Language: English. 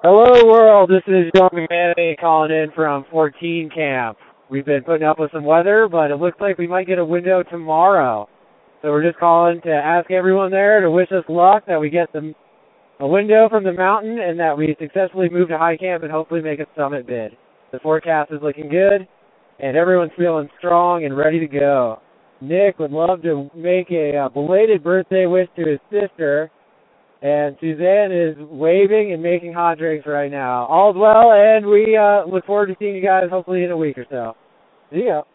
Hello world, this is John McManamy calling in from 14 Camp. We've been putting up with some weather, but it looks like we might get a window tomorrow. So we're just calling to ask everyone there to wish us luck, that we get a window from the mountain, and that we successfully move to high camp and hopefully make a summit bid. The forecast is looking good, and everyone's feeling strong and ready to go. Nick would love to make a belated birthday wish to his sister, and Suzanne is waving and making hot drinks right now. All's well, and we look forward to seeing you guys hopefully in a week or so. See ya.